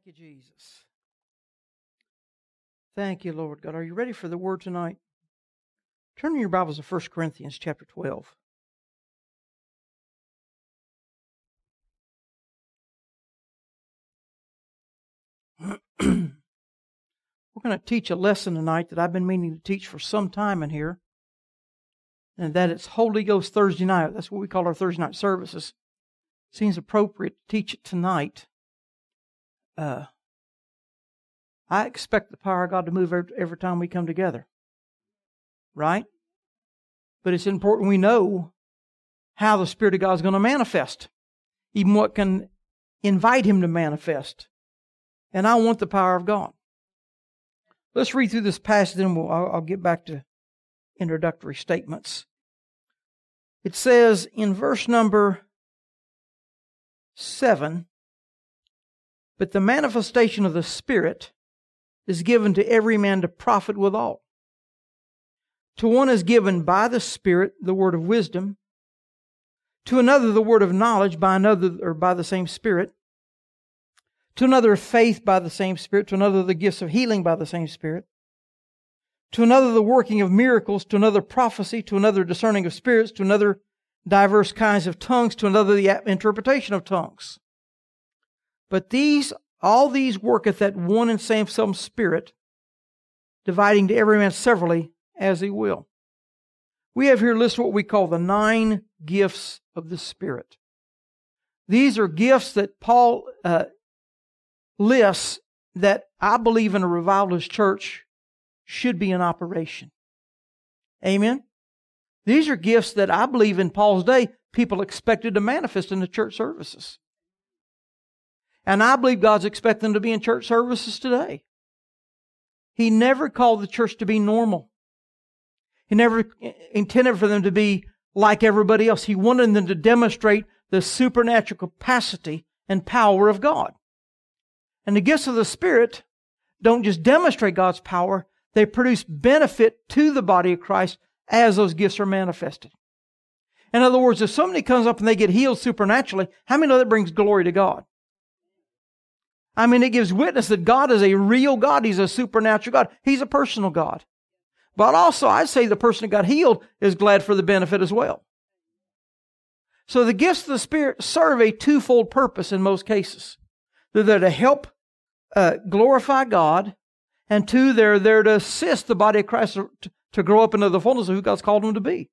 you, Jesus. Thank you, Lord God. Are you ready for the word tonight? Turn in your Bibles to 1 Corinthians chapter 12. We're going to teach a lesson tonight that I've been meaning to teach for some time in here, and that it's Holy Ghost Thursday night. That's what we call our Thursday night services. Seems appropriate to teach it tonight. I expect the power of God to move every time we come together. Right? But it's important we know how the Spirit of God is going to manifest. Even what can invite Him to manifest. And I want the power of God. Let's read through this passage and I'll get back to introductory statements. It says in verse number 7, "But the manifestation of the Spirit is given to every man to profit withal. To one is given by the Spirit the word of wisdom, to another the word of knowledge by another or by the same Spirit, to another faith by the same Spirit, to another the gifts of healing by the same Spirit, to another the working of miracles, to another prophecy, to another discerning of spirits, to another diverse kinds of tongues, to another the interpretation of tongues. But all these worketh at one and same Spirit, dividing to every man severally as he will." We have here listed what we call the 9 gifts of the Spirit. These are gifts that Paul lists that I believe in a revivalist church should be in operation. Amen? These are gifts that I believe in Paul's day people expected to manifest in the church services. And I believe God's expecting them to be in church services today. He never called the church to be normal. He never intended for them to be like everybody else. He wanted them to demonstrate the supernatural capacity and power of God. And the gifts of the Spirit don't just demonstrate God's power, they produce benefit to the body of Christ as those gifts are manifested. In other words, if somebody comes up and they get healed supernaturally, how many know that brings glory to God? I mean, it gives witness that God is a real God. He's a supernatural God. He's a personal God. But also, I'd say the person that got healed is glad for the benefit as well. So the gifts of the Spirit serve a twofold purpose in most cases. They're there to help glorify God, and 2, they're there to assist the body of Christ to grow up into the fullness of who God's called them to be.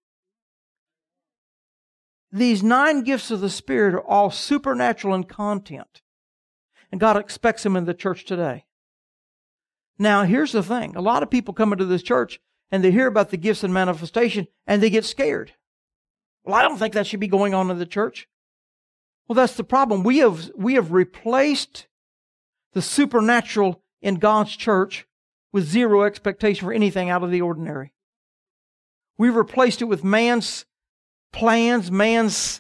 These 9 gifts of the Spirit are all supernatural in content. And God expects them in the church today. Now, here's the thing. A lot of people come into this church and they hear about the gifts and manifestation and they get scared. Well, I don't think that should be going on in the church. Well, that's the problem. We have replaced the supernatural in God's church with zero expectation for anything out of the ordinary. We've replaced it with man's plans, man's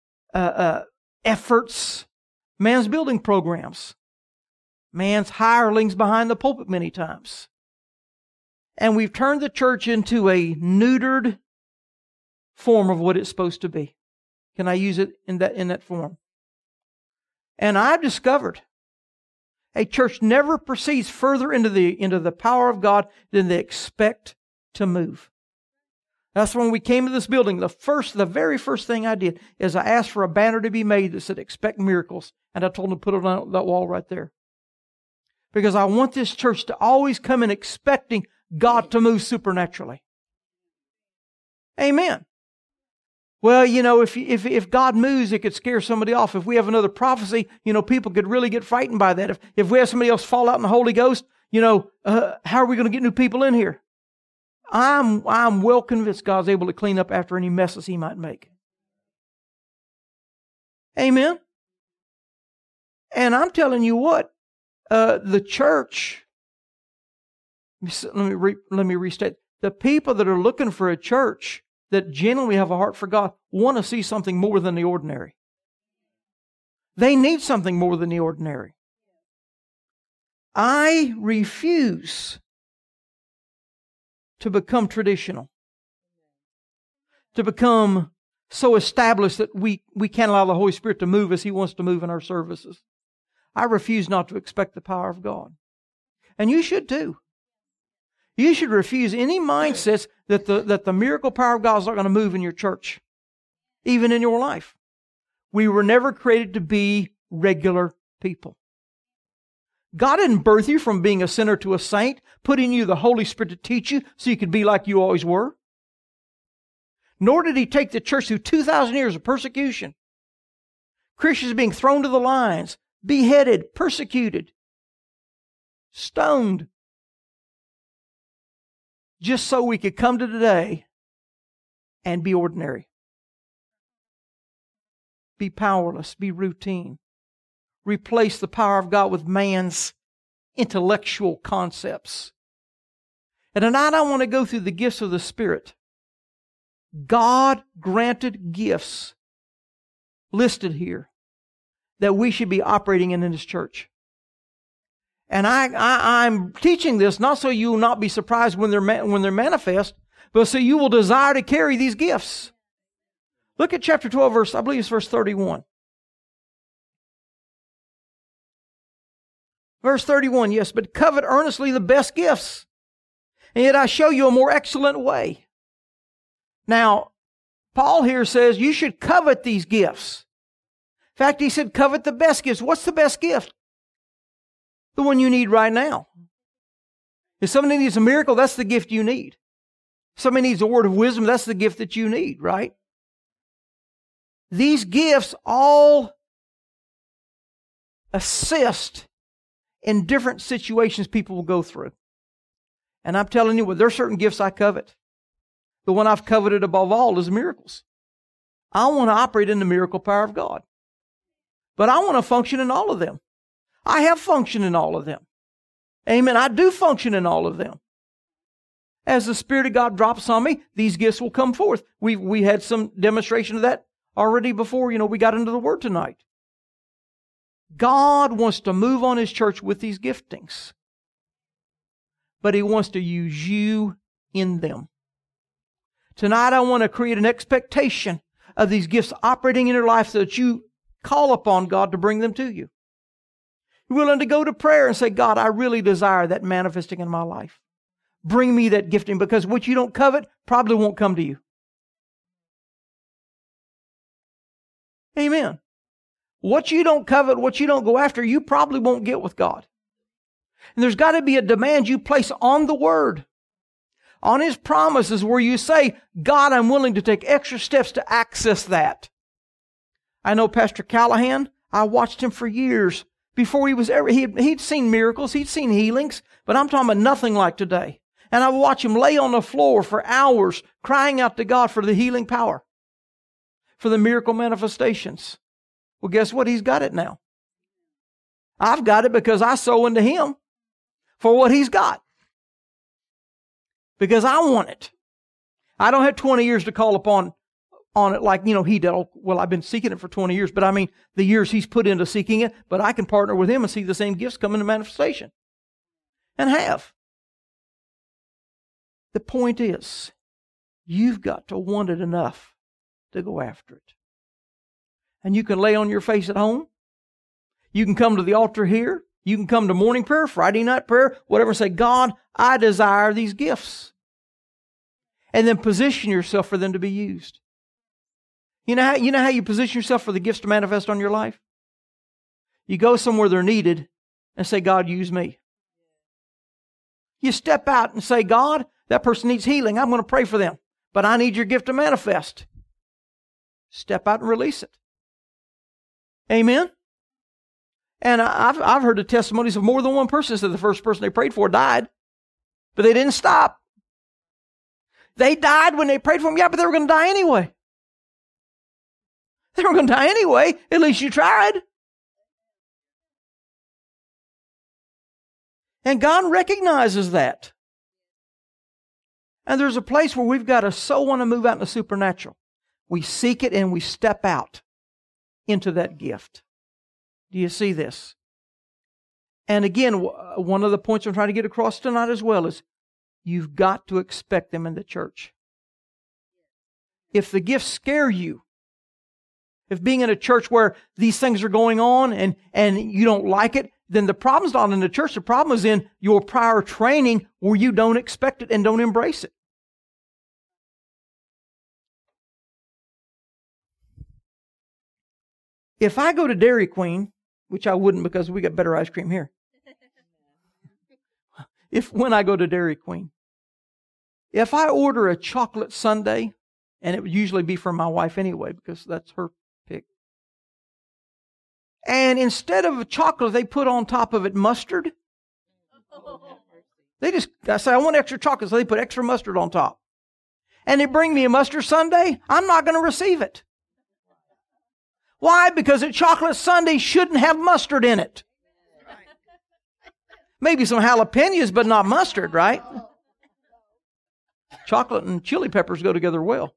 efforts, man's building programs, man's hirelings behind the pulpit many times. And we've turned the church into a neutered form of what it's supposed to be. Can I use it in that form? And I've discovered a church never proceeds further into the power of God than they expect to move. That's when we came to this building. The very first thing I did is I asked for a banner to be made that said, "Expect miracles." And I told them to put it on that wall right there. Because I want this church to always come in expecting God to move supernaturally. Amen. Well, if God moves, it could scare somebody off. If we have another prophecy, people could really get frightened by that. If we have somebody else fall out in the Holy Ghost, how are we going to get new people in here? I'm well convinced God's able to clean up after any messes He might make. Amen? And I'm telling you what, the church, let me restate, the people that are looking for a church that genuinely have a heart for God want to see something more than the ordinary. They need something more than the ordinary. I refuse to become traditional, to become so established that we can't allow the Holy Spirit to move as He wants to move in our services. I refuse not to expect the power of God. And you should too. You should refuse any mindsets that the miracle power of God is not going to move in your church, even in your life. We were never created to be regular people. God didn't birth you from being a sinner to a saint, put in you the Holy Spirit to teach you so you could be like you always were. Nor did He take the church through 2,000 years of persecution. Christians being thrown to the lions, beheaded, persecuted, stoned, just so we could come to today and be ordinary. Be powerless, be routine. Replace the power of God with man's intellectual concepts. And tonight I want to go through the gifts of the Spirit. God-granted gifts listed here that we should be operating in His church. And I'm teaching this not so you will not be surprised when they're manifest, but so you will desire to carry these gifts. Look at chapter 12, I believe it's verse 31. Verse 31, yes, but covet earnestly the best gifts, and yet I show you a more excellent way. Now, Paul here says you should covet these gifts. In fact, he said covet the best gifts. What's the best gift? The one you need right now. If somebody needs a miracle, that's the gift you need. If somebody needs a word of wisdom, that's the gift that you need, right? These gifts all assist in different situations people will go through. And I'm telling you, there are certain gifts I covet. The one I've coveted above all is miracles. I want to operate in the miracle power of God. But I want to function in all of them. I have functioned in all of them. Amen. I do function in all of them. As the Spirit of God drops on me, these gifts will come forth. We had some demonstration of that already before, we got into the Word tonight. God wants to move on His church with these giftings. But He wants to use you in them. Tonight I want to create an expectation of these gifts operating in your life so that you call upon God to bring them to you. You're willing to go to prayer and say, God, I really desire that manifesting in my life. Bring me that gifting, because what you don't covet probably won't come to you. Amen. What you don't covet, what you don't go after, you probably won't get with God. And there's got to be a demand you place on the Word, on His promises, where you say, God, I'm willing to take extra steps to access that. I know Pastor Callahan. I watched him for years before he was ever, he'd seen miracles, he'd seen healings, but I'm talking about nothing like today. And I would watch him lay on the floor for hours crying out to God for the healing power, for the miracle manifestations. Well, guess what? He's got it now. I've got it because I sow into him for what he's got. Because I want it. I don't have 20 years to call upon on it like, he did. Well, I've been seeking it for 20 years, but I mean the years he's put into seeking it, but I can partner with him and see the same gifts come into manifestation. And have. The point is, you've got to want it enough to go after it. And you can lay on your face at home. You can come to the altar here. You can come to morning prayer, Friday night prayer, whatever, and say, God, I desire these gifts. And then position yourself for them to be used. You know how you position yourself for the gifts to manifest on your life? You go somewhere they're needed and say, God, use me. You step out and say, God, that person needs healing. I'm going to pray for them, but I need your gift to manifest. Step out and release it. Amen? And I've heard the testimonies of more than one person that the first person they prayed for died, but they didn't stop. They died when they prayed for them. Yeah, but they were going to die anyway. They were going to die anyway. At least you tried. And God recognizes that. And there's a place where we've got to so want to move out in the supernatural. We seek it and we step out into that gift. Do you see this? And again, one of the points I'm trying to get across tonight as well is you've got to expect them in the church. If the gifts scare you, if being in a church where these things are going on and you don't like it, then the problem's not in the church. The problem is in your prior training where you don't expect it and don't embrace it. If I go to Dairy Queen, which I wouldn't because we got better ice cream here. When I go to Dairy Queen, if I order a chocolate sundae, and it would usually be for my wife anyway because that's her pick. And instead of a chocolate, they put on top of it mustard. I say, I want extra chocolate, so they put extra mustard on top. And they bring me a mustard sundae, I'm not going to receive it. Why? Because a chocolate sundae shouldn't have mustard in it. Maybe some jalapenos, but not mustard, right? Chocolate and chili peppers go together well.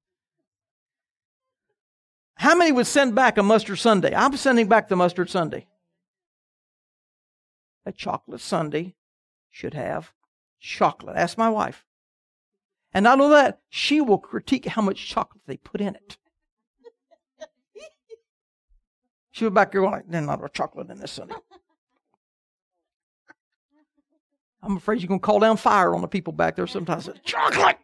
How many would send back a mustard sundae? I'm sending back the mustard sundae. A chocolate sundae should have chocolate. Ask my wife. And not only that, she will critique how much chocolate they put in it. She was back here going, there's not a chocolate in this sundae. I'm afraid you're going to call down fire on the people back there sometimes. Chocolate!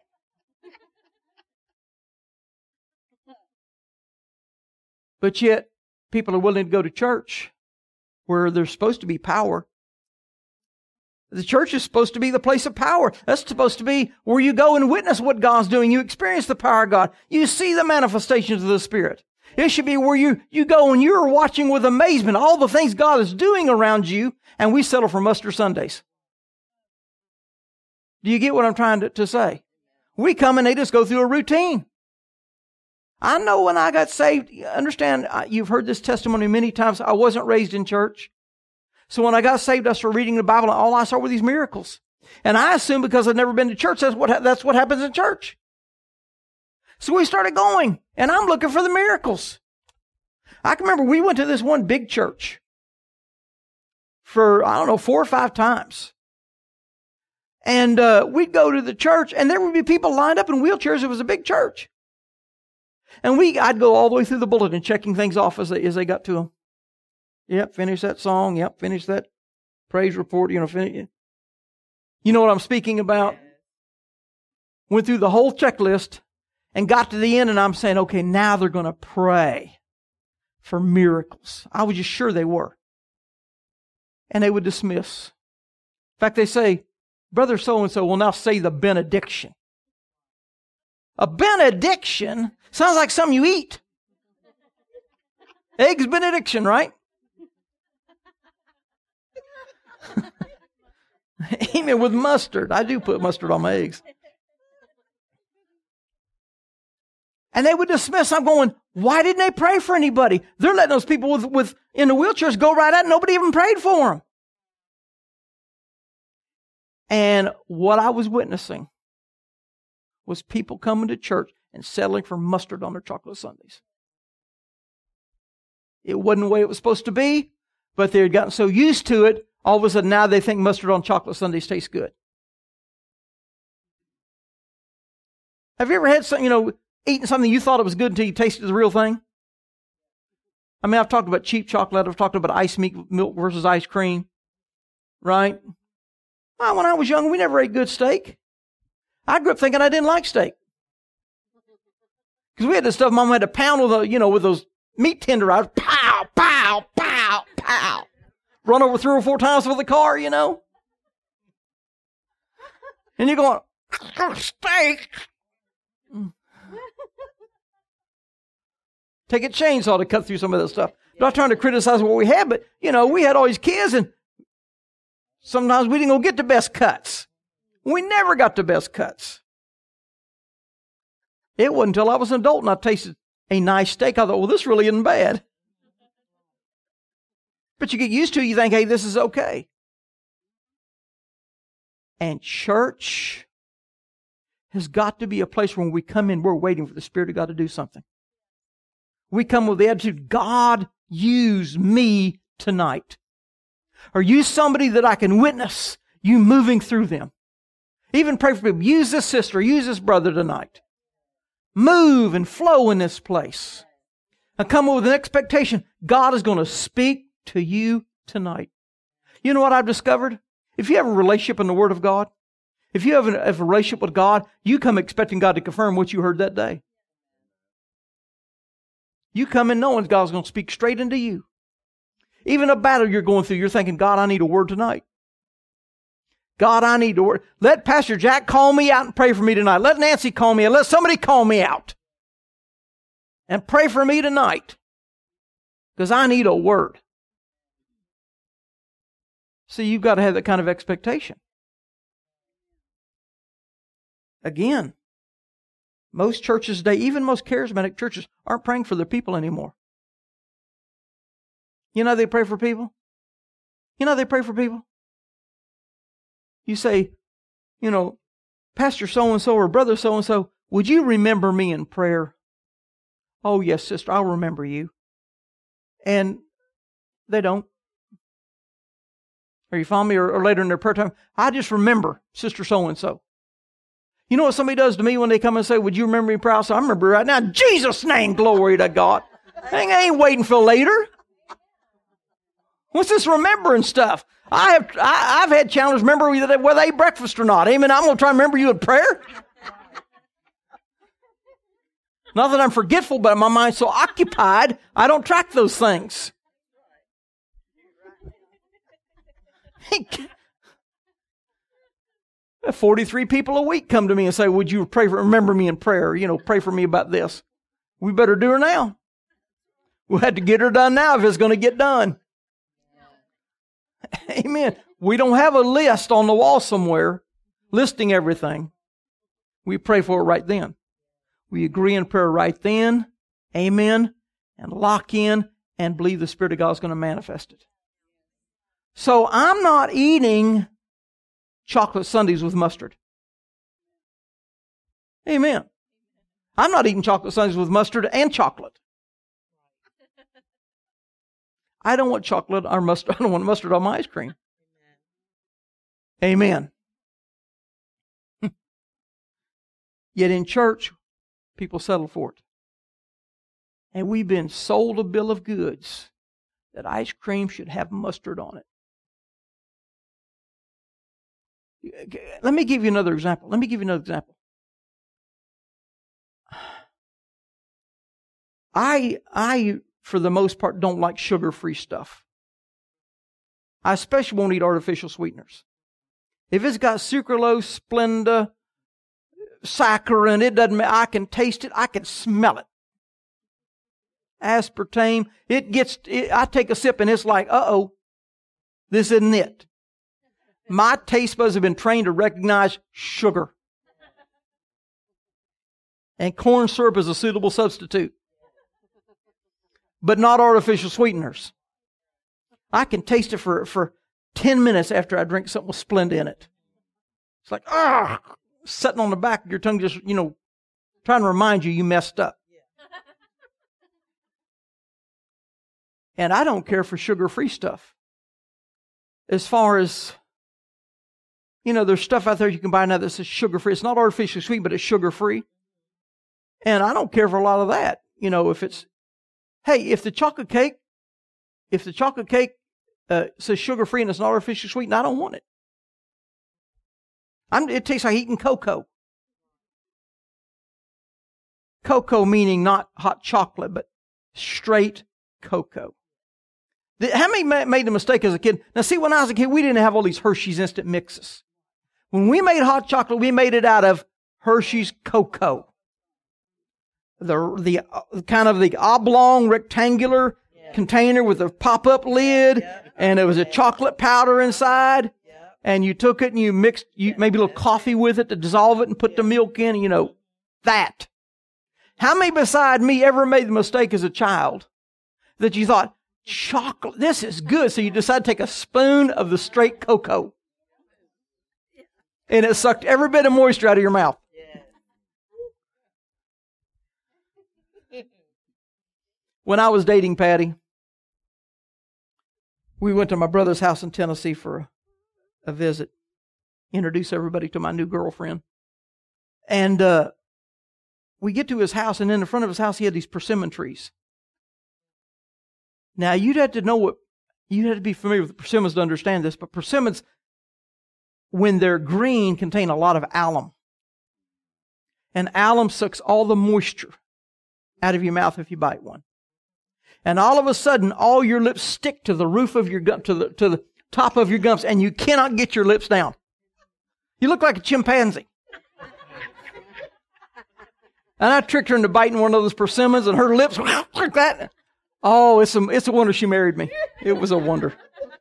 But yet, people are willing to go to church where there's supposed to be power. The church is supposed to be the place of power. That's supposed to be where you go and witness what God's doing. You experience the power of God. You see the manifestations of the Spirit. It should be where you go and you're watching with amazement all the things God is doing around you, and we settle for mustard sundaes. Do you get what I'm trying to say? We come and they just go through a routine. I know when I got saved, understand, you've heard this testimony many times, I wasn't raised in church. So when I got saved, I started reading the Bible, and all I saw were these miracles. And I assumed because I'd never been to church, that's what happens in church. So we started going, and I'm looking for the miracles. I can remember we went to this one big church for, 4 or 5 times. And we'd go to the church, and there would be people lined up in wheelchairs. It was a big church. And I'd go all the way through the bulletin, checking things off as they got to them. Yep, finish that song. Yep, finish that praise report. Finish. You know what I'm speaking about? Went through the whole checklist and got to the end, and I'm saying, okay, now they're going to pray for miracles. I was just sure they were. And they would dismiss. In fact, they say, Brother so-and-so will now say the benediction. A benediction sounds like something you eat. Eggs benediction, right? Amen, with mustard. I do put mustard on my eggs. And they would dismiss. I'm going, why didn't they pray for anybody? They're letting those people with in the wheelchairs go right out. Nobody even prayed for them. And what I was witnessing was people coming to church and settling for mustard on their chocolate sundaes. It wasn't the way it was supposed to be, but they had gotten so used to it, all of a sudden now they think mustard on chocolate sundaes tastes good. Have you ever had something, eating something you thought it was good until you tasted the real thing? I mean, I've talked about cheap chocolate. I've talked about ice milk versus ice cream, right? Well, when I was young, we never ate good steak. I grew up thinking I didn't like steak. Because we had this stuff Mom had to pound with those meat tenderizers. Pow, pow, pow, pow. Run over 3 or 4 times with the car, And you're going, steak. Take a chainsaw to cut through some of that stuff. I'm not trying to criticize what we had, but, we had all these kids, and sometimes we didn't go get the best cuts. We never got the best cuts. It wasn't until I was an adult and I tasted a nice steak, I thought, well, this really isn't bad. But you get used to it, you think, hey, this is okay. And church has got to be a place where when we come in, we're waiting for the Spirit of God to do something. We come with the attitude, God, use me tonight. Or use somebody that I can witness you moving through them. Even pray for people. Use this sister, use this brother tonight. Move and flow in this place. I come with an expectation. God is going to speak to you tonight. You know what I've discovered? If you have a relationship in the Word of God, if you have a relationship with God, you come expecting God to confirm what you heard that day. You come in knowing God's going to speak straight into you. Even a battle you're going through, you're thinking, God, I need a word tonight. God, I need a word. Let Pastor Jack call me out and pray for me tonight. Let Nancy call me out. Let somebody call me out and pray for me tonight, because I need a word. See, you've got to have that kind of expectation. Again, most churches today, even most charismatic churches, aren't praying for their people anymore. You know they pray for people? You know they pray for people? You say, you know, Pastor so-and-so or Brother so-and-so, would you remember me in prayer? Oh, yes, sister, I'll remember you. And they don't. Or you follow me? Or later in their prayer time, I just remember Sister so-and-so. You know what somebody does to me when they come and say, would you remember me in prayer? I say, I remember right now. In Jesus' name, glory to God. I ain't waiting for later. What's this remembering stuff? I've had challenges remember whether they ate breakfast or not. Amen. I'm going to try to remember you in prayer. Not that I'm forgetful, but my mind's so occupied, I don't track those things. 43 people a week come to me and say, would you remember me in prayer? You know, pray for me about this. We better do her now. We'll have to get her done now if it's going to get done. Amen. We don't have a list on the wall somewhere listing everything. We pray for it right then. We agree in prayer right then. Amen. And lock in and believe the Spirit of God is going to manifest it. So I'm not eating chocolate sundaes with mustard. Amen. I'm not eating chocolate sundaes with mustard and chocolate. I don't want chocolate or mustard. I don't want mustard on my ice cream. Amen. Yet in church, people settle for it. And we've been sold a bill of goods that ice cream should have mustard on it. Let me give you another example. I, for the most part, don't like sugar-free stuff. I especially won't eat artificial sweeteners. If it's got sucralose, Splenda, saccharin, it doesn't matter. I can taste it. I can smell it. Aspartame, I take a sip and it's like, uh-oh, this isn't it. My taste buds have been trained to recognize sugar. And corn syrup is a suitable substitute. But not artificial sweeteners. I can taste it for 10 minutes after I drink something with Splenda in it. It's like, sitting on the back of your tongue, just, trying to remind you messed up. And I don't care for sugar-free stuff. As far as, there's stuff out there you can buy now that says sugar-free. It's not artificially sweet, but it's sugar-free. And I don't care for a lot of that. If the chocolate cake says sugar-free and it's not artificially sweet, and I don't want it. It tastes like eating cocoa. Cocoa meaning not hot chocolate, but straight cocoa. How many made the mistake as a kid? Now see, when I was a kid, we didn't have all these Hershey's instant mixes. When we made hot chocolate, we made it out of Hershey's cocoa. The kind of the oblong rectangular container with a pop-up lid, and there was a chocolate powder inside, and you took it and you mixed maybe a little coffee with it to dissolve it and put the milk in, that. How many beside me ever made the mistake as a child that you thought, chocolate, this is good, so you decided to take a spoon of the straight cocoa, and it sucked every bit of moisture out of your mouth? When I was dating Patty, we went to my brother's house in Tennessee for a visit. Introduce everybody to my new girlfriend. And we get to his house, and in the front of his house, he had these persimmon trees. Now, you'd have to be familiar with persimmons to understand this, but persimmons, when they're green, contain a lot of alum. And alum sucks all the moisture out of your mouth if you bite one. And all of a sudden, all your lips stick to the roof of your gum, to the top of your gums, and you cannot get your lips down. You look like a chimpanzee. And I tricked her into biting one of those persimmons, and her lips went like that. Oh, it's a wonder she married me. It was a wonder.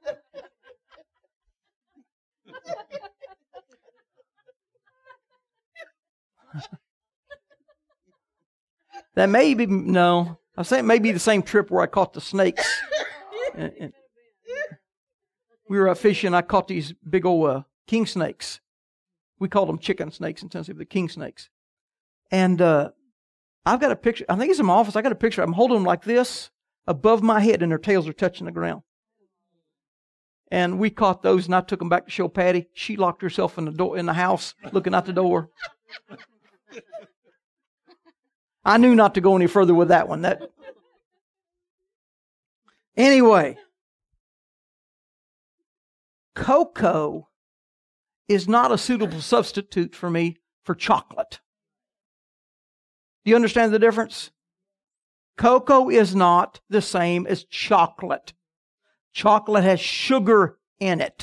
That may be, no. I say it may be the same trip where I caught the snakes. And we were out fishing. I caught these big old king snakes. We called them chicken snakes in Tennessee, but the king snakes. And I've got a picture. I think it's in my office. I got a picture. I'm holding them like this above my head, and their tails are touching the ground. And we caught those, and I took them back to show Patty. She locked herself in the house, looking out the door. I knew not to go any further with that one. Anyway, cocoa is not a suitable substitute for me for chocolate. Do you understand the difference? Cocoa is not the same as chocolate. Chocolate has sugar in it.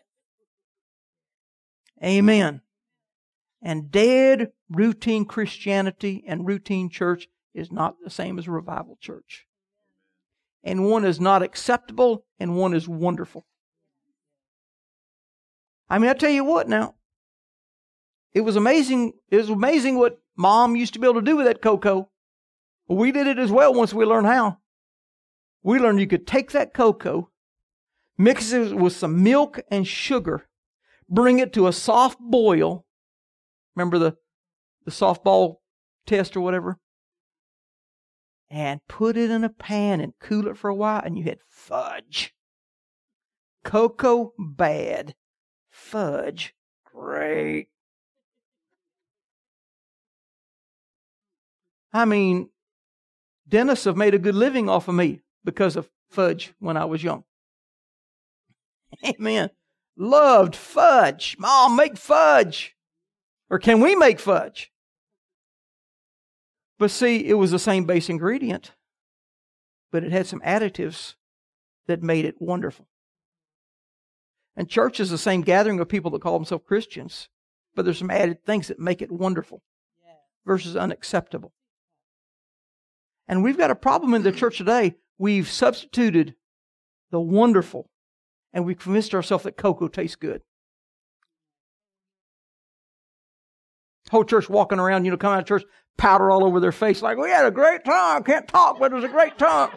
Amen. And dead routine Christianity and routine church is not the same as revival church. And one is not acceptable and one is wonderful. I mean, I tell you what now. It was amazing what Mom used to be able to do with that cocoa. We did it as well once we learned how. We learned you could take that cocoa, mix it with some milk and sugar, bring it to a soft boil. Remember the softball test or whatever? And put it in a pan and cool it for a while, and you had fudge. Cocoa, bad. Fudge, great. I mean, dentists have made a good living off of me because of fudge when I was young. Amen. Loved fudge. Mom, make fudge. Or can we make fudge? But see, it was the same base ingredient, but it had some additives that made it wonderful. And church is the same gathering of people that call themselves Christians, but there's some added things that make it wonderful versus unacceptable. And we've got a problem in the church today. We've substituted the wonderful, and we've convinced ourselves that cocoa tastes good. Whole church walking around, coming out of church, powder all over their face, like, we had a great time. Can't talk, but it was a great time.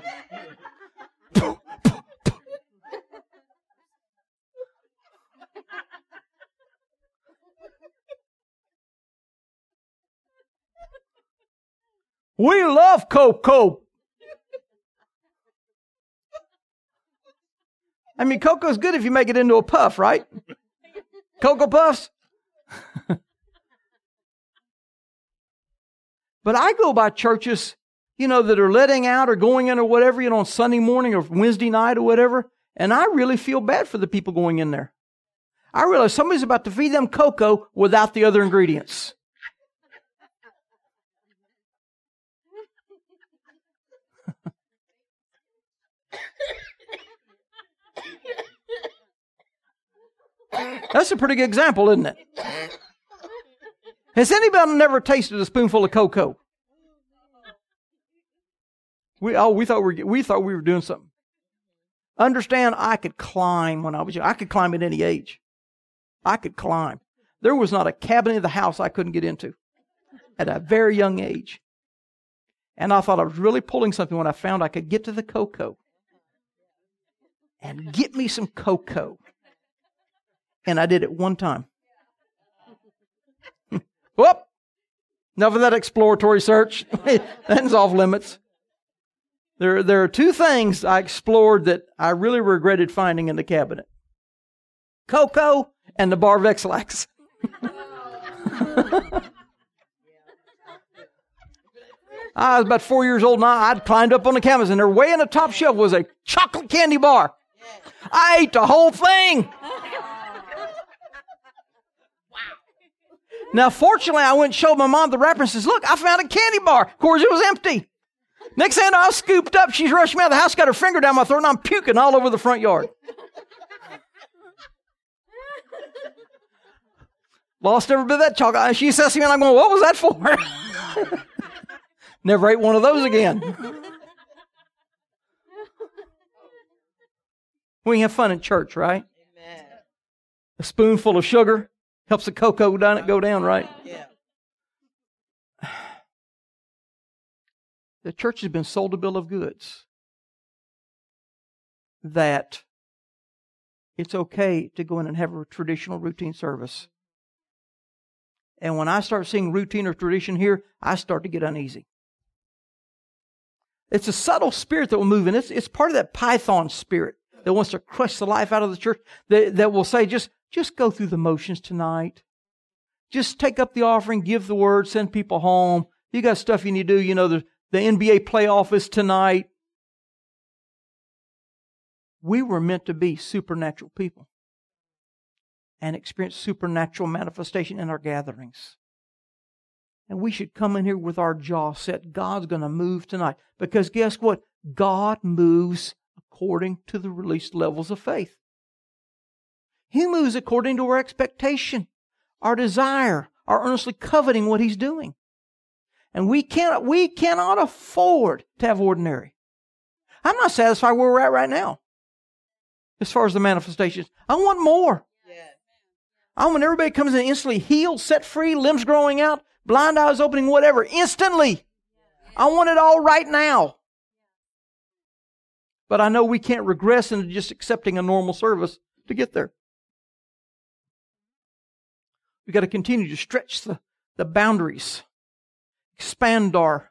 We love cocoa. I mean, cocoa's good if you make it into a puff, right? Cocoa puffs. But I go by churches, that are letting out or going in or whatever, on Sunday morning or Wednesday night or whatever, and I really feel bad for the people going in there. I realize somebody's about to feed them cocoa without the other ingredients. That's a pretty good example, isn't it? Has anybody never tasted a spoonful of cocoa? We thought we were doing something. Understand, I could climb when I was young. I could climb at any age. I could climb. There was not a cabinet of the house I couldn't get into at a very young age. And I thought I was really pulling something when I found I could get to the cocoa and get me some cocoa. And I did it one time. Whoop! Enough of that exploratory search. That's off limits. There are two things I explored that I really regretted finding in the cabinet. Cocoa and the bar of Ex-Lax. I was about 4 years old and I'd climbed up on the canvas and there way in the top shelf was a chocolate candy bar. I ate the whole thing. Now, fortunately, I went and showed my mom the wrapper and says, look, I found a candy bar. Of course, it was empty. Next thing I know, I was scooped up. She's rushing me out of the house, got her finger down my throat, and I'm puking all over the front yard. Lost every bit of that chocolate. She says to me, and I'm going, what was that for? Never ate one of those again. We can have fun in church, right? Amen. A spoonful of sugar helps the cocoa go down, right? Yeah. The church has been sold a bill of goods that it's okay to go in and have a traditional routine service. And when I start seeing routine or tradition here, I start to get uneasy. It's a subtle spirit that will move in. It's part of that python spirit that wants to crush the life out of the church, that will say, just go through the motions tonight. Just take up the offering, give the word, send people home. You got stuff you need to do. You know, the NBA playoff is tonight. We were meant to be supernatural people and experience supernatural manifestation in our gatherings. And we should come in here with our jaw set. God's going to move tonight. Because guess what? God moves according to the released levels of faith. He moves according to our expectation, our desire, our earnestly coveting what He's doing. And we cannot afford to have ordinary. I'm not satisfied where we're at right now as far as the manifestations. I want more. I want everybody comes in instantly healed, set free, limbs growing out, blind eyes opening, whatever, instantly. I want it all right now. But I know we can't regress into just accepting a normal service to get there. We've got to continue to stretch the boundaries, expand our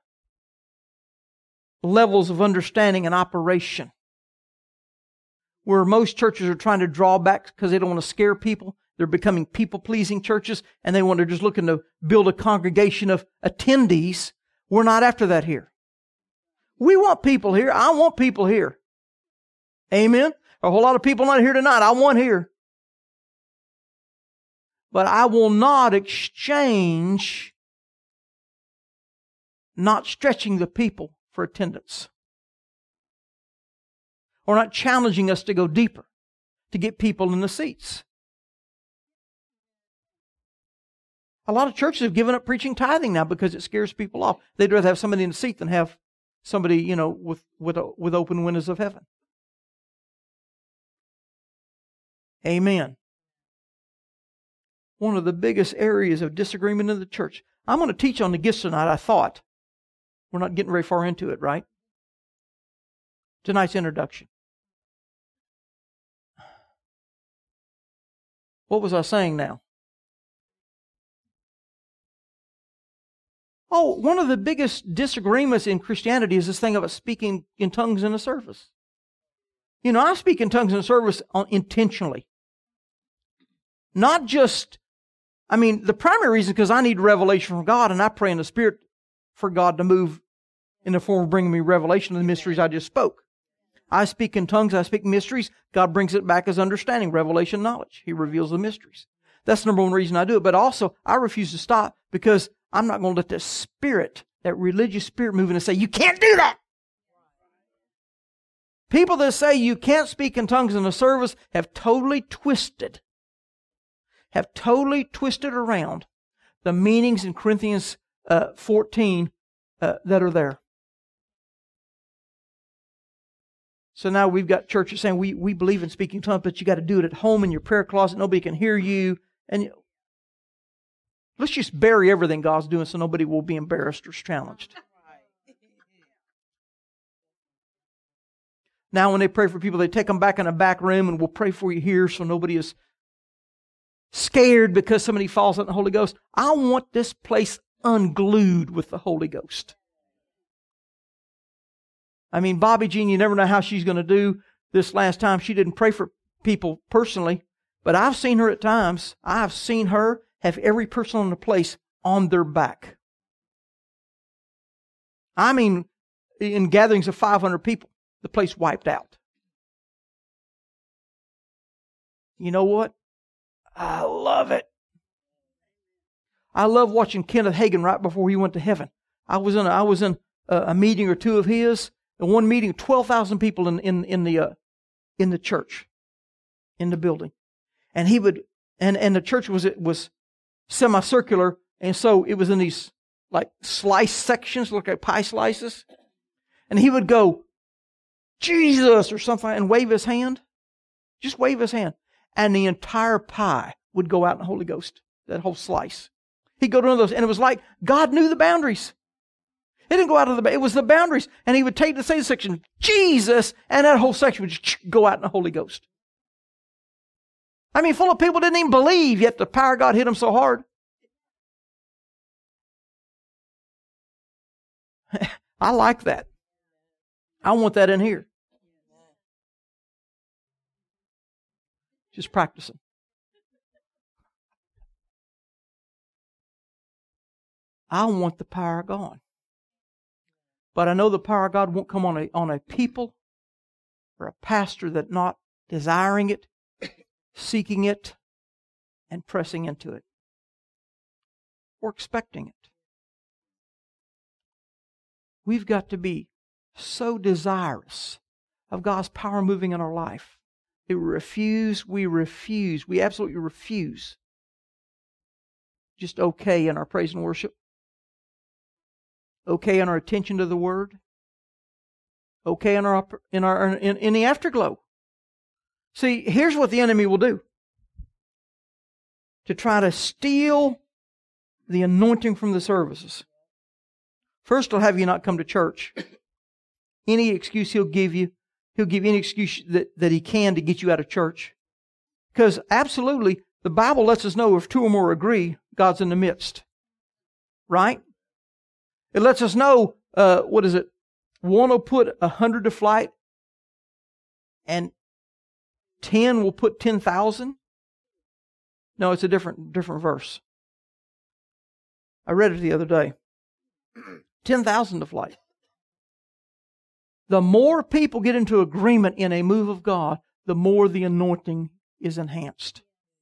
levels of understanding and operation. Where most churches are trying to draw back because they don't want to scare people. They're becoming people-pleasing churches, and they want to just looking to build a congregation of attendees. We're not after that here. We want people here. I want people here. Amen? A whole lot of people not here tonight. I want here. But I will not exchange not stretching the people for attendance. Or not challenging us to go deeper, to get people in the seats. A lot of churches have given up preaching tithing now because it scares people off. They'd rather have somebody in the seat than have somebody, with open windows of heaven. Amen. One of the biggest areas of disagreement in the church. I'm going to teach on the gifts tonight, I thought. We're not getting very far into it, right? Tonight's introduction. What was I saying now? Oh, one of the biggest disagreements in Christianity is this thing about speaking in tongues in a service. I speak in tongues in a service intentionally. Not just, the primary reason is because I need revelation from God, and I pray in the Spirit for God to move in the form of bringing me revelation of the mysteries I just spoke. I speak in tongues, I speak mysteries. God brings it back as understanding, revelation, knowledge. He reveals the mysteries. That's the number one reason I do it. But also, I refuse to stop because I'm not going to let the spirit, that religious spirit move in and say, you can't do that. People that say you can't speak in tongues in a service have totally twisted around the meanings in Corinthians 14 that are there. So now we've got churches saying we believe in speaking tongues, but you got to do it at home in your prayer closet. Nobody can hear you. And let's just bury everything God's doing so nobody will be embarrassed or challenged. Now when they pray for people, they take them back in a back room and we'll pray for you here so nobody is scared because somebody falls out in the Holy Ghost. I want this place unglued with the Holy Ghost. Bobby Jean, you never know how she's going to do this last time. She didn't pray for people personally, but I've seen her at times. I've seen her have every person on the place on their back. I mean, in gatherings of 500 people, the place wiped out. You know what? I love it. I love watching Kenneth Hagin right before he went to heaven. I was in a meeting or two of his. In one meeting, 12,000 people in the church, in the building, and he would and the church was semicircular, and so it was in these like slice sections, look like pie slices, and he would go, Jesus or something, and wave his hand, just wave his hand, and the entire pie would go out in the Holy Ghost. That whole slice. He'd go to one of those, and it was like God knew the boundaries. It didn't go out of it was the boundaries. And he would take the same section, Jesus, and that whole section would just go out in the Holy Ghost. I mean, full of people didn't even believe, yet the power of God hit them so hard. I like that. I want that in here. Just practicing. I want the power of God. But I know the power of God won't come on a people or a pastor that not desiring it, seeking it, and pressing into it, or expecting it. We've got to be so desirous of God's power moving in our life. We absolutely refuse just okay in our praise and worship. Okay in our attention to the Word. Okay in the afterglow. See, here's what the enemy will do. To try to steal the anointing from the services. First, he'll have you not come to church. Any excuse he'll give you. He'll give any excuse that he can to get you out of church. Because absolutely, the Bible lets us know if two or more agree, God's in the midst. Right? It lets us know, one will put 100 to flight, and 10 will put 10,000. No, it's a different verse. I read it the other day. 10,000 to flight. The more people get into agreement in a move of God, the more the anointing is enhanced.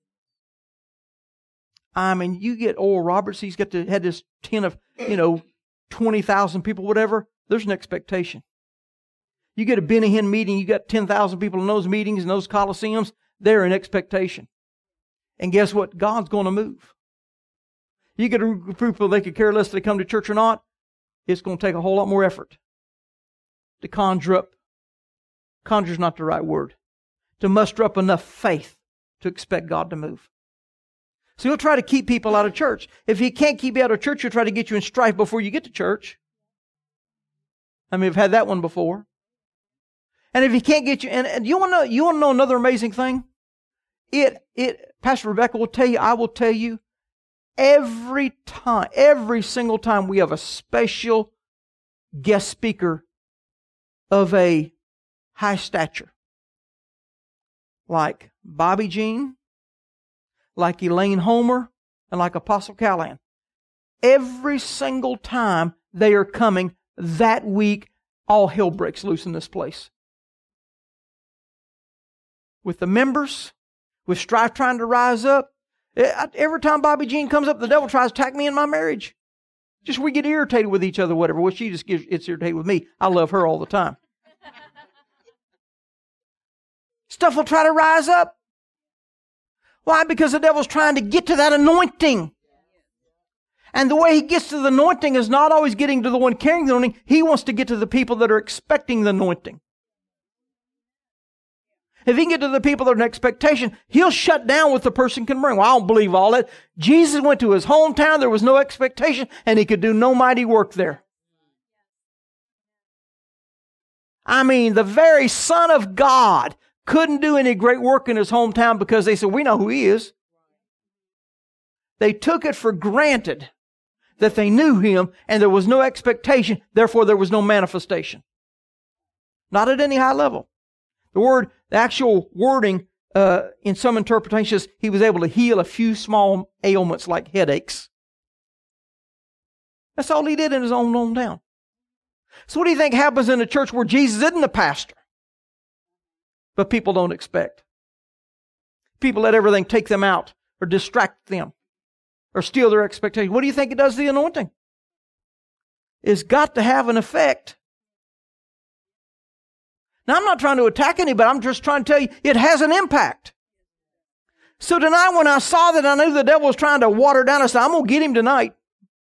I mean, you get Oral Roberts, he's had this 10 of, 20,000 people, whatever, there's an expectation. You get a Benny Hinn meeting, you got 10,000 people in those meetings, in those coliseums, they're in expectation. And guess what? God's going to move. You get a group of people, they could care less if they come to church or not, it's going to take a whole lot more effort to conjure's not the right word, to muster up enough faith to expect God to move. So he'll try to keep people out of church. If he can't keep you out of church, he'll try to get you in strife before you get to church. I mean, I've had that one before. And if he can't get you, and you want to know another amazing thing? Pastor Rebecca will tell you, I will tell you, every single time we have a special guest speaker of a high stature, like Bobby Jean, like Elaine Homer, and like Apostle Callahan. Every single time they are coming that week, all hell breaks loose in this place. With the members, with strife trying to rise up. Every time Bobby Jean comes up, the devil tries to attack me in my marriage. Just we get irritated with each other, whatever. Well, she just gets irritated with me. I love her all the time. Stuff will try to rise up. Why? Because the devil's trying to get to that anointing. And the way he gets to the anointing is not always getting to the one carrying the anointing. He wants to get to the people that are expecting the anointing. If he can get to the people that are in expectation, he'll shut down what the person can bring. Well, I don't believe all that. Jesus went to his hometown. There was no expectation, and he could do no mighty work there. I mean, the very Son of God couldn't do any great work in his hometown because they said, we know who he is. They took it for granted that they knew him, and there was no expectation. Therefore, there was no manifestation. Not at any high level. The actual wording in some interpretations, he was able to heal a few small ailments like headaches. That's all he did in his own hometown. So what do you think happens in a church where Jesus isn't the pastor? But people don't expect. People let everything take them out or distract them or steal their expectations. What do you think it does to the anointing? It's got to have an effect. Now, I'm not trying to attack anybody. I'm just trying to tell you it has an impact. So tonight when I saw that, I knew the devil was trying to water down. I said, I'm going to get him tonight.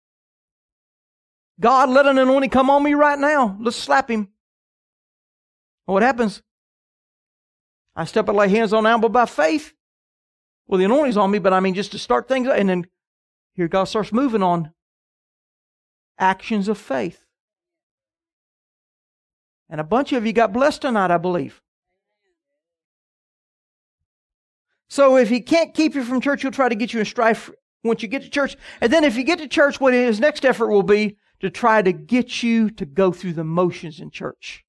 God, let an anointing come on me right now. Let's slap him. Well, what happens? I step and lay hands on Amber by faith. Well, the anointing's on me, but I mean just to start things. And then here God starts moving on actions of faith. And a bunch of you got blessed tonight, I believe. So if he can't keep you from church, he'll try to get you in strife once you get to church. And then if you get to church, what his next effort will be to try to get you to go through the motions in church.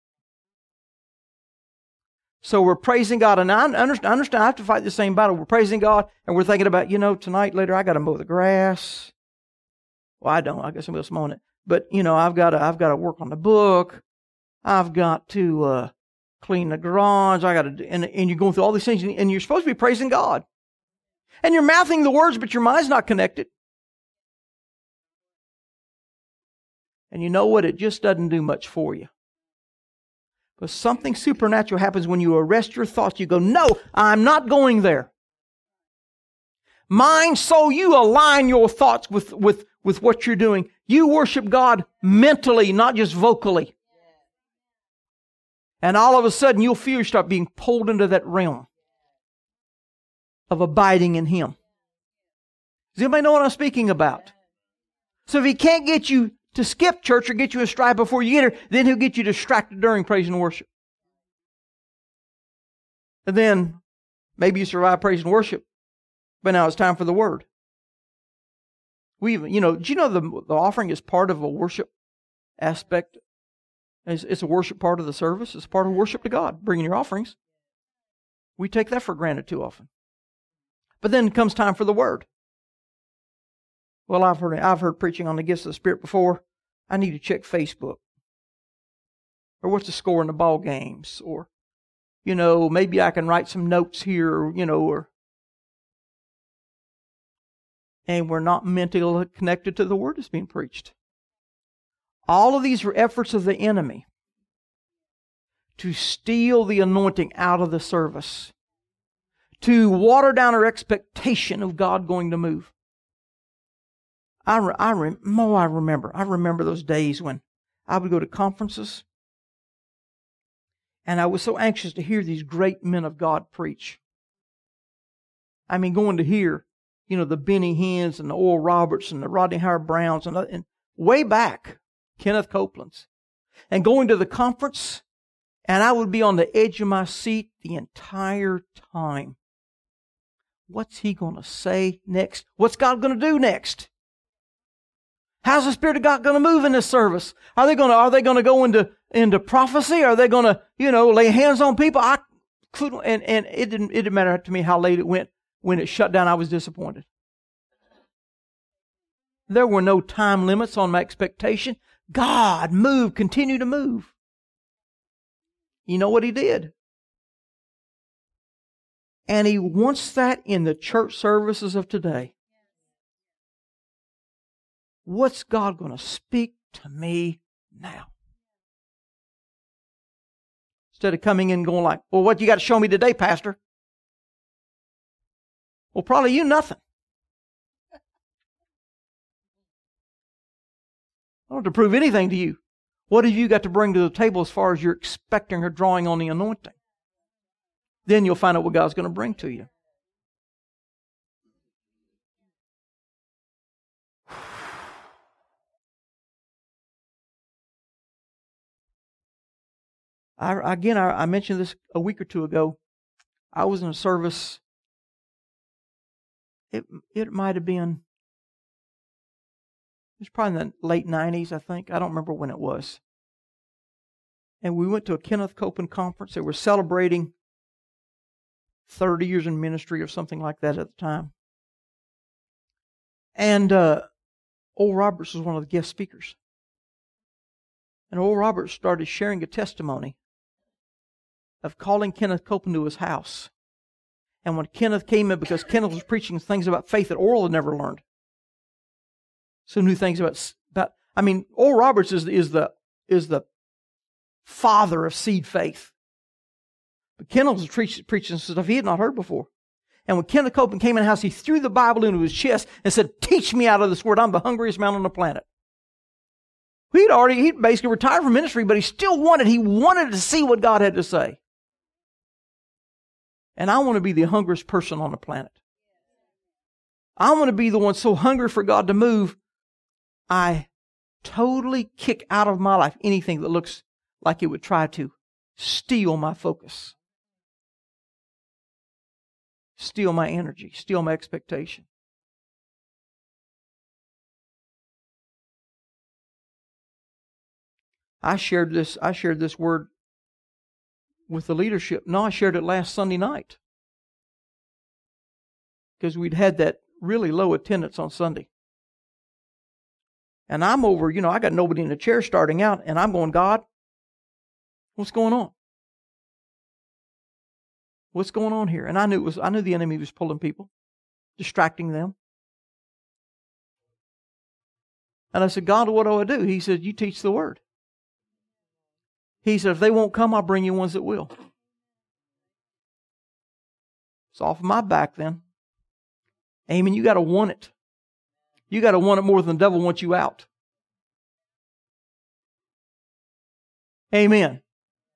So we're praising God. And I understand I have to fight the same battle. We're praising God and we're thinking about, tonight, later, I got to mow the grass. Well, I don't. I guess somebody else mowing it. But, I've got to work on the book. I've got to clean the garage. And you're going through all these things, and you're supposed to be praising God. And you're mouthing the words, but your mind's not connected. And you know what? It just doesn't do much for you. But something supernatural happens when you arrest your thoughts. You go, no, I'm not going there. Mind, soul, you align your thoughts with what you're doing. You worship God mentally, not just vocally. And all of a sudden, you'll feel you start being pulled into that realm of abiding in Him. Does anybody know what I'm speaking about? So if He can't get you to skip church or get you in strife before you get here, then He'll get you distracted during praise and worship. And then maybe you survive praise and worship, but now it's time for the Word. Do you know the offering is part of a worship aspect? It's a worship part of the service. It's part of worship to God, bringing your offerings. We take that for granted too often. But then comes time for the Word. Well, I've heard preaching on the gifts of the Spirit before. I need to check Facebook. Or what's the score in the ball games? Or, maybe I can write some notes here, and we're not mentally connected to the Word that's being preached. All of these are efforts of the enemy to steal the anointing out of the service, to water down our expectation of God going to move. I remember those days when I would go to conferences and I was so anxious to hear these great men of God preach. I mean, going to hear, the Benny Hinns and the Oral Roberts and the Rodney Howard Browns and way back, Kenneth Copeland's, and going to the conference, and I would be on the edge of my seat the entire time. What's he going to say next? What's God going to do next? How's the Spirit of God going to move in this service? Are they going to go into prophecy? Are they going to, lay hands on people? I couldn't, and it didn't matter to me how late it went. When it shut down, I was disappointed. There were no time limits on my expectation. God moved, continued to move. You know what He did? And He wants that in the church services of today. What's God going to speak to me now? Instead of coming in and going like, well, what you got to show me today, Pastor? Well, probably you nothing. I don't have to prove anything to you. What have you got to bring to the table as far as you're expecting or drawing on the anointing? Then you'll find out what God's going to bring to you. I mentioned this a week or two ago. I was in a service. It might have been, it was probably in the late 90s, I think. I don't remember when it was. And we went to a Kenneth Copeland conference. They were celebrating 30 years in ministry or something like that at the time. And Oral Roberts was one of the guest speakers. And Oral Roberts started sharing a testimony of calling Kenneth Copeland to his house. And when Kenneth came in, because Kenneth was preaching things about faith that Oral had never learned. So knew things about Oral Roberts is the father of seed faith. But Kenneth was preaching stuff he had not heard before. And when Kenneth Copeland came in the house, he threw the Bible into his chest and said, "Teach me out of this word. I'm the hungriest man on the planet." He'd basically retired from ministry, but he wanted to see what God had to say. And I want to be the hungriest person on the planet. I want to be the one so hungry for God to move, I totally kick out of my life anything that looks like it would try to steal my focus, steal my energy, steal my expectation. I shared this word with the leadership. No, I shared it last Sunday night, because we'd had that really low attendance on Sunday. And I'm over, I got nobody in the chair starting out, and I'm going, "God, what's going on? What's going on here?" And I knew the enemy was pulling people, distracting them. And I said, "God, what do I do?" He said, "You teach the word." He said, "If they won't come, I'll bring you ones that will." It's off my back then. Amen. You got to want it. You got to want it more than the devil wants you out. Amen.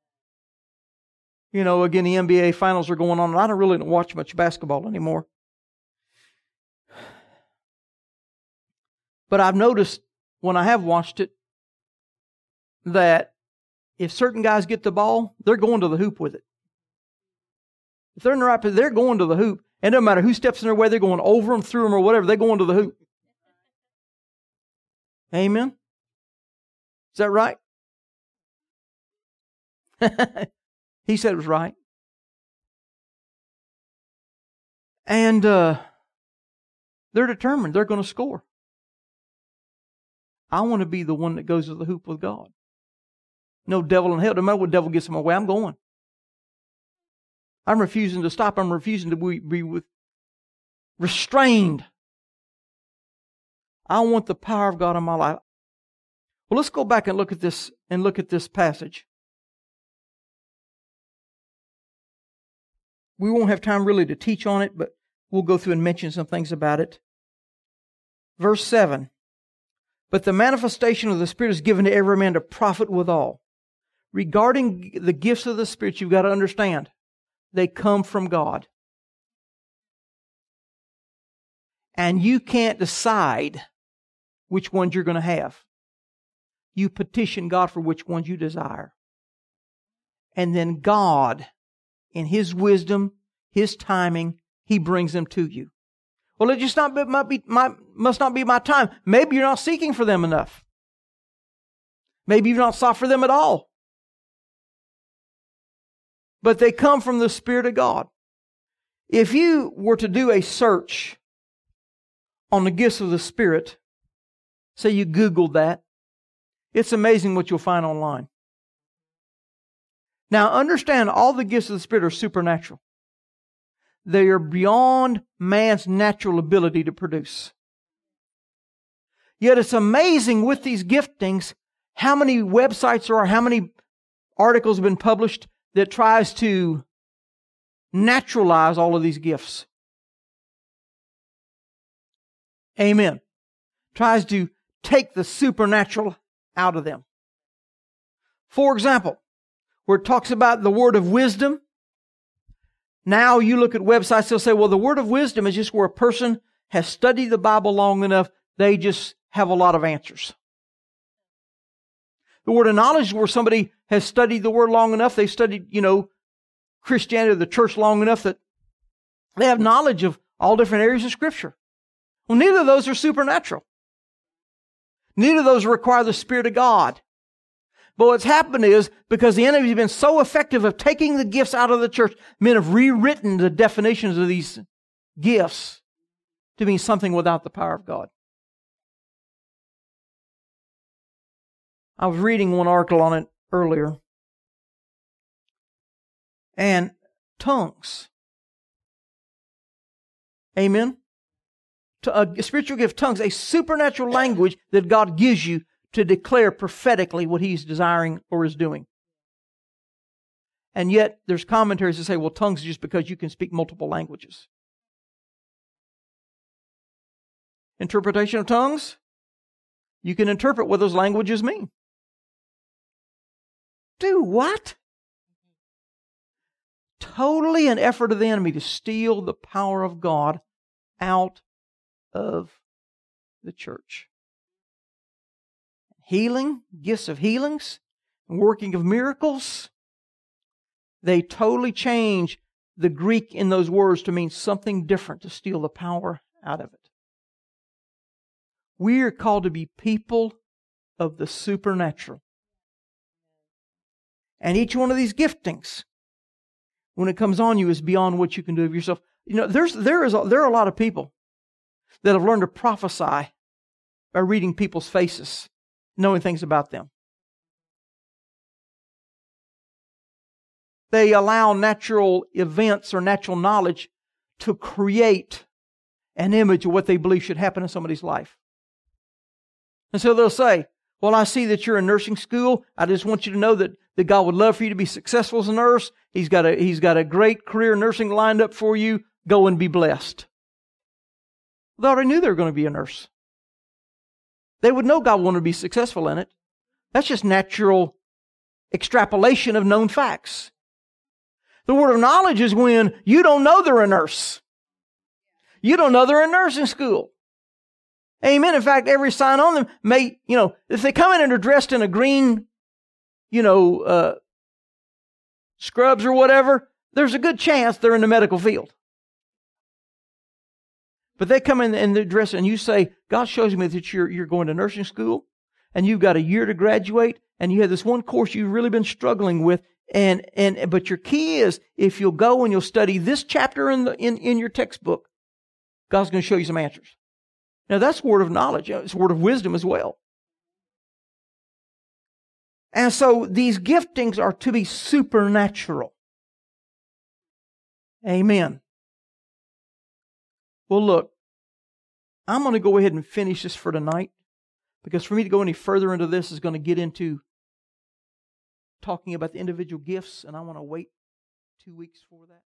Again, the NBA finals are going on, and I don't really watch much basketball anymore. But I've noticed when I have watched it that if certain guys get the ball, they're going to the hoop with it. If they're in the right position, they're going to the hoop. And it doesn't matter who steps in their way, they're going over them, through them, or whatever. They're going to the hoop. Amen? Is that right? He said it was right. And they're determined. They're going to score. I want to be the one that goes to the hoop with God. No devil in hell. No matter what devil gets in my way, I'm going. I'm refusing to stop. I'm refusing to be restrained. I want the power of God in my life. Well, let's go back and look at this passage. We won't have time really to teach on it, but we'll go through and mention some things about it. Verse 7. But the manifestation of the Spirit is given to every man to profit withal. Regarding the gifts of the Spirit, you've got to understand, they come from God. And you can't decide which ones you're going to have. You petition God for which ones you desire. And then God, in His wisdom, His timing, He brings them to you. Well, it just must not be my time. Maybe you're not seeking for them enough. Maybe you've not sought for them at all. But they come from the Spirit of God. If you were to do a search on the gifts of the Spirit, say you Googled that, it's amazing what you'll find online. Now understand, all the gifts of the Spirit are supernatural. They are beyond man's natural ability to produce. Yet it's amazing with these giftings how many websites there are, how many articles have been published that tries to naturalize all of these gifts. Amen. Tries to take the supernatural out of them. For example, where it talks about the word of wisdom, now you look at websites, they'll say, well, the word of wisdom is just where a person has studied the Bible long enough, they just have a lot of answers. The word of knowledge is where somebody has studied the word long enough, they've studied, Christianity or the church long enough that they have knowledge of all different areas of Scripture. Well, neither of those are supernatural. Neither of those require the Spirit of God. But what's happened is, because the enemy has been so effective of taking the gifts out of the church, men have rewritten the definitions of these gifts to mean something without the power of God. I was reading one article on it earlier. And tongues. Amen? A spiritual gift, tongues, a supernatural language that God gives you to declare prophetically what He's desiring or is doing. And yet, there's commentaries that say, well, tongues is just because you can speak multiple languages. Interpretation of tongues, you can interpret what those languages mean. Do what? Totally an effort of the enemy to steal the power of God out of the church. Healing, gifts of healings, working of miracles, they totally change the Greek in those words to mean something different, to steal the power out of it. We are called to be people of the supernatural. And each one of these giftings, when it comes on you, is beyond what you can do of yourself. You know, there are a lot of people that have learned to prophesy by reading people's faces, knowing things about them. They allow natural events or natural knowledge to create an image of what they believe should happen in somebody's life. And so they'll say, well, I see that you're in nursing school. I just want you to know that God would love for you to be successful as a nurse. He's got a great career in nursing lined up for you. Go and be blessed. They already knew they were going to be a nurse. They would know God wanted to be successful in it. That's just natural extrapolation of known facts. The word of knowledge is when you don't know they're a nurse. You don't know they're in nursing school. Amen. In fact, every sign on them may, if they come in and are dressed in a green, scrubs or whatever, there's a good chance they're in the medical field. But they come in and they're dressed, and you say, God shows me that you're going to nursing school, and you've got a year to graduate, and you have this one course you've really been struggling with, but your key is, if you'll go and you'll study this chapter in your textbook, God's going to show you some answers. Now that's word of knowledge. It's word of wisdom as well. And so these giftings are to be supernatural. Amen. Well, look, I'm going to go ahead and finish this for tonight, because for me to go any further into this is going to get into talking about the individual gifts, and I want to wait 2 weeks for that.